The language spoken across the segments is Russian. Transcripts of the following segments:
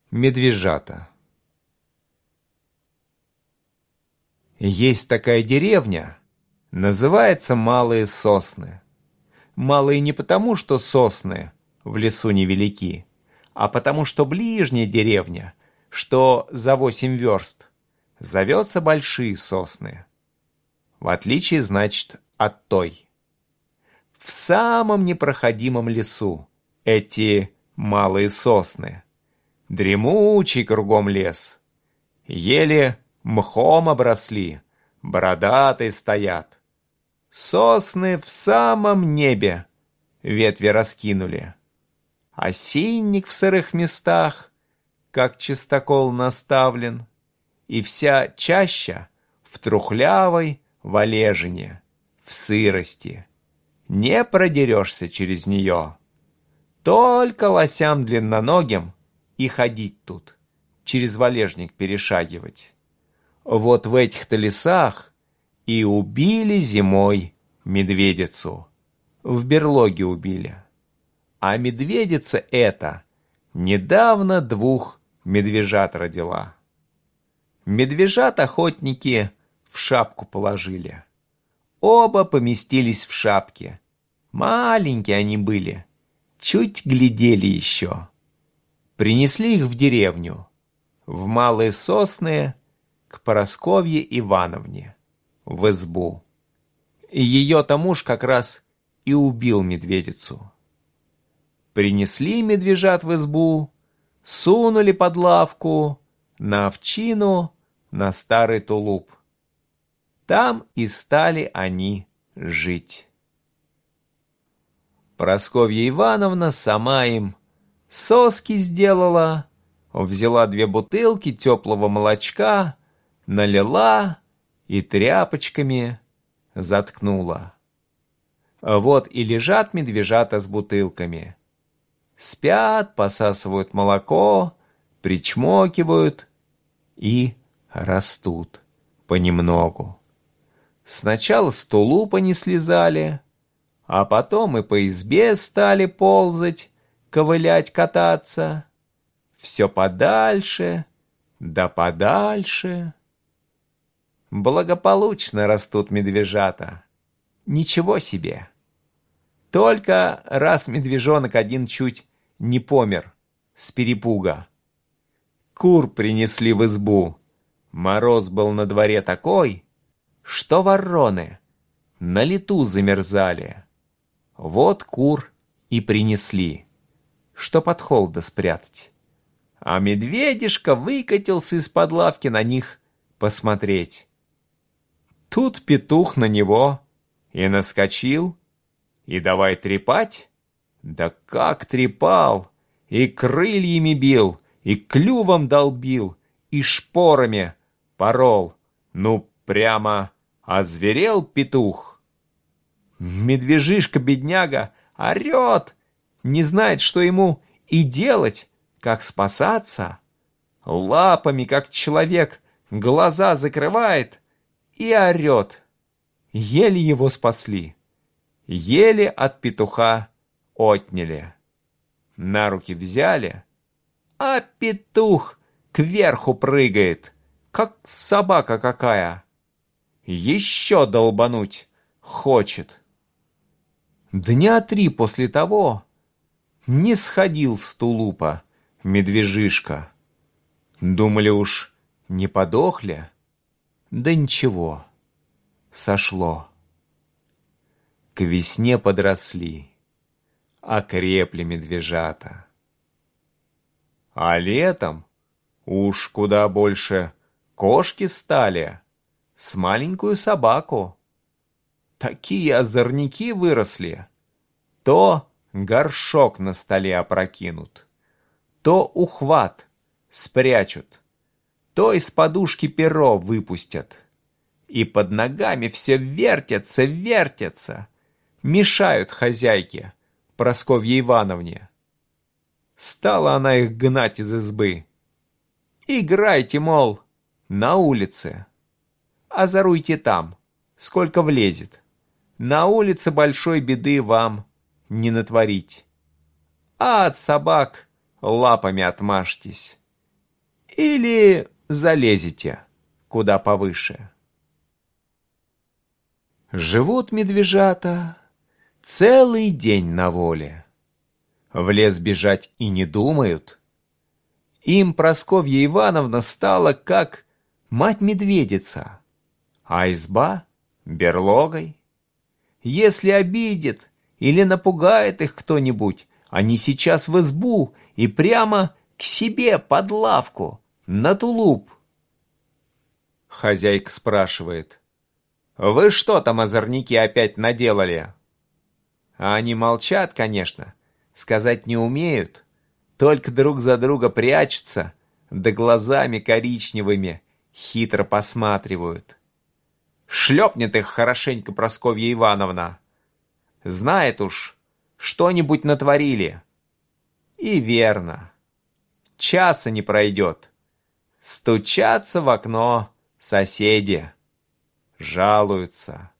Медвежата. Есть такая деревня, называется Малые Сосны. Малые не потому, что сосны в лесу невелики, а потому, что ближняя деревня, что за 8 верст, зовется Большие Сосны. В отличие, значит, от той. В самом непроходимом лесу эти Малые Сосны. Дремучий кругом лес. Еле мхом обросли, бородатые стоят. Сосны в самом небе ветви раскинули. Осинник в сырых местах, как чистокол наставлен, и вся чаща в трухлявой валежине, в сырости. Не продерешься через нее. Только лосям длинноногим и ходить тут, через валежник перешагивать. Вот в этих-то лесах и убили зимой медведицу. В берлоге убили. А медведица эта недавно 2 медвежат родила. Медвежат-охотники в шапку положили. Оба поместились в шапке. Маленькие они были, чуть глядели еще. Принесли их в деревню, в Малые Сосны, к Парасковье Ивановне, в избу. И ее-то муж как раз и убил медведицу. Принесли медвежат в избу, сунули под лавку, на овчину, на старый тулуп. Там и стали они жить. Парасковья Ивановна сама им соски сделала, взяла 2 бутылки теплого молочка, налила и тряпочками заткнула. Вот и лежат медвежата с бутылками. Спят, посасывают молоко, причмокивают и растут понемногу. Сначала с тулупа не слезали, а потом и по избе стали ползать, ковылять, кататься. Все подальше, да подальше. Благополучно растут медвежата. Ничего себе. Только раз медвежонок один чуть не помер с перепуга. Кур принесли в избу. Мороз был на дворе такой, что вороны на лету замерзали. Вот кур и принесли, чтоб от холода спрятать. А медведишка выкатился из-под лавки на них посмотреть. Тут петух на него и наскочил, и давай трепать. Да как трепал! И крыльями бил, и клювом долбил, и шпорами порол. Ну, прямо озверел петух. Медвежишка-бедняга орет, не знает, что ему и делать, как спасаться. Лапами, как человек, глаза закрывает и орет. Еле его спасли, еле от петуха отняли. На руки взяли, а петух кверху прыгает, как собака какая. Еще долбануть хочет. Дня 3 после того не сходил с тулупа медвежишка. Думали уж, не подохли? Да ничего, сошло. К весне подросли, окрепли медвежата. А летом уж куда больше кошки стали, с маленькую собаку. Такие озорники выросли. То горшок на столе опрокинут, то ухват спрячут, то из подушки перо выпустят. И под ногами все вертятся, вертятся, мешают хозяйке, Парасковье Ивановне. Стала она их гнать из избы. Играйте, мол, на улице. Озоруйте там, сколько влезет. На улице большой беды вам не натворить. А от собак лапами отмажьтесь. или залезете куда повыше. Живут медвежата целый день на воле. В лес бежать и не думают. Им Прасковья Ивановна стала как мать-медведица, а изба — берлогой. Если обидит или напугает их кто-нибудь, они сейчас в избу и прямо к себе под лавку, на тулуп. Хозяйка спрашивает: «Вы что там, озорники, опять наделали?» А они молчат, конечно, сказать не умеют, только друг за друга прячутся, да глазами коричневыми хитро посматривают. Шлепнет их хорошенько Прасковья Ивановна. Знает уж, что-нибудь натворили. И верно. Часа не пройдет. Стучатся в окно соседи. Жалуются.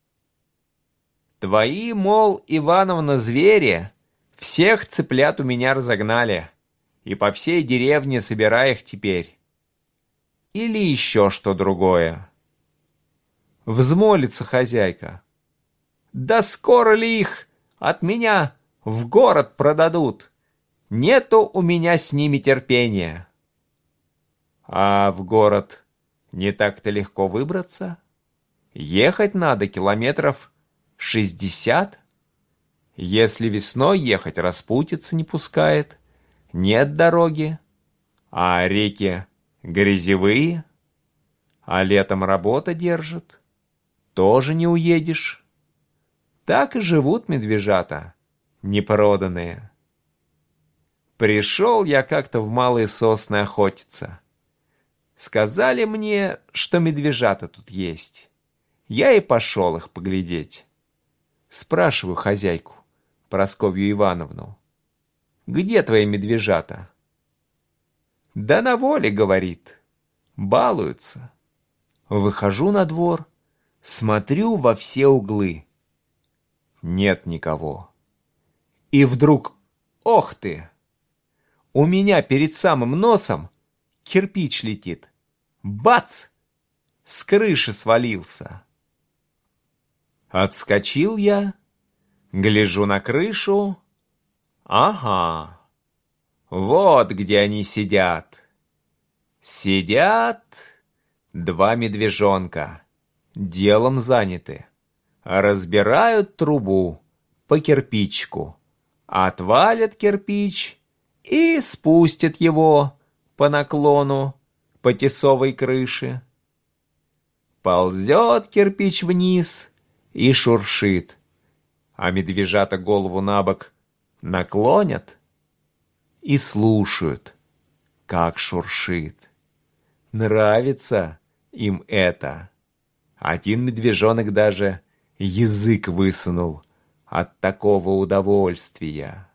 Твои, мол, Ивановна, звери, всех цыплят у меня разогнали, и по всей деревне собирай их теперь. Или еще что другое. Взмолится хозяйка: «Да скоро ли их от меня в город продадут? Нету у меня с ними терпения». А в город не так-то легко выбраться. Ехать надо километров 60. Если весной ехать, распутиться не пускает, нет дороги, а реки грязевые, а летом работа держит, тоже не уедешь. Так и живут медвежата, непроданные. Пришел я как-то в Малые Сосны охотиться. Сказали мне, что медвежата тут есть. Я и пошел их поглядеть. Спрашиваю хозяйку, Прасковью Ивановну: «Где твои медвежата?» «Да на воле, — говорит, — балуются». Выхожу на двор, смотрю во все углы. Нет никого. И вдруг, ох ты! У меня перед самым носом кирпич летит. Бац! С крыши свалился. Отскочил я, гляжу на крышу. Ага, вот где они сидят. Сидят два медвежонка, делом заняты. Разбирают трубу по кирпичку, отвалят кирпич и спустят его по наклону по тесовой крыше. Ползет кирпич вниз и шуршит, а медвежата голову набок наклонят и слушают, как шуршит. Нравится им это. Один медвежонок даже язык высунул от такого удовольствия.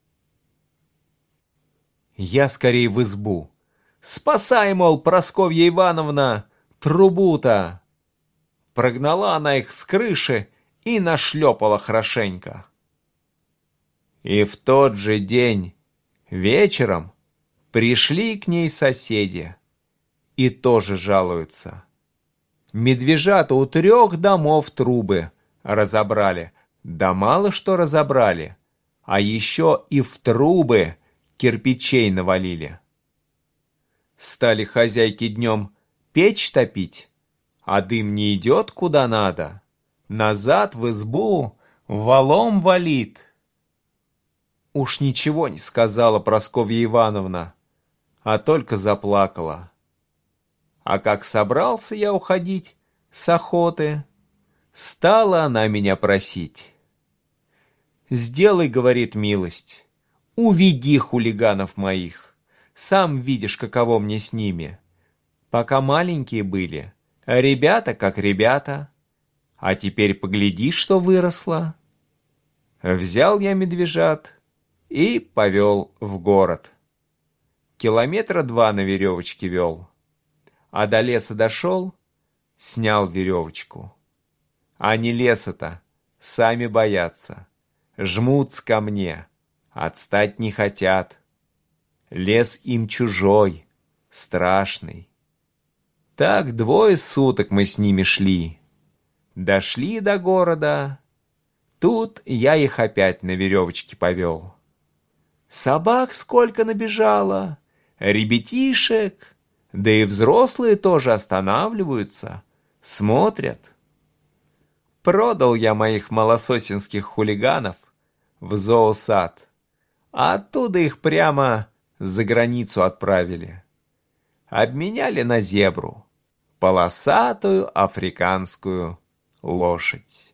Я скорее в избу. «Спасай, мол, Прасковья Ивановна, трубу-то!» Прогнала она их с крыши и нашлепала хорошенько. И в тот же день вечером пришли к ней соседи и тоже жалуются. Медвежата у 3 домов трубы разобрали, да мало что разобрали, а еще и в трубы кирпичей навалили. Стали хозяйки днем печь топить, а дым не идет куда надо, назад в избу валом валит. Уж ничего не сказала Прасковья Ивановна, а только заплакала. А как собрался я уходить с охоты, стала она меня просить. «Сделай, — говорит, — милость, уведи хулиганов моих. Сам видишь, каково мне с ними. Пока маленькие были, ребята как ребята, а теперь погляди, что выросло». Взял я медвежат и повел в город. 2 километра на веревочке вел, а до леса дошел, снял веревочку. Они леса-то сами боятся, жмутся ко мне, отстать не хотят. Лес им чужой, страшный. Так 2 суток мы с ними шли. Дошли до города. Тут я их опять на веревочке повел. Собак сколько набежало, ребятишек, да и взрослые тоже останавливаются, смотрят. Продал я моих малососинских хулиганов в зоосад, а оттуда их прямо за границу отправили. Обменяли на зебру, полосатую африканскую лошадь.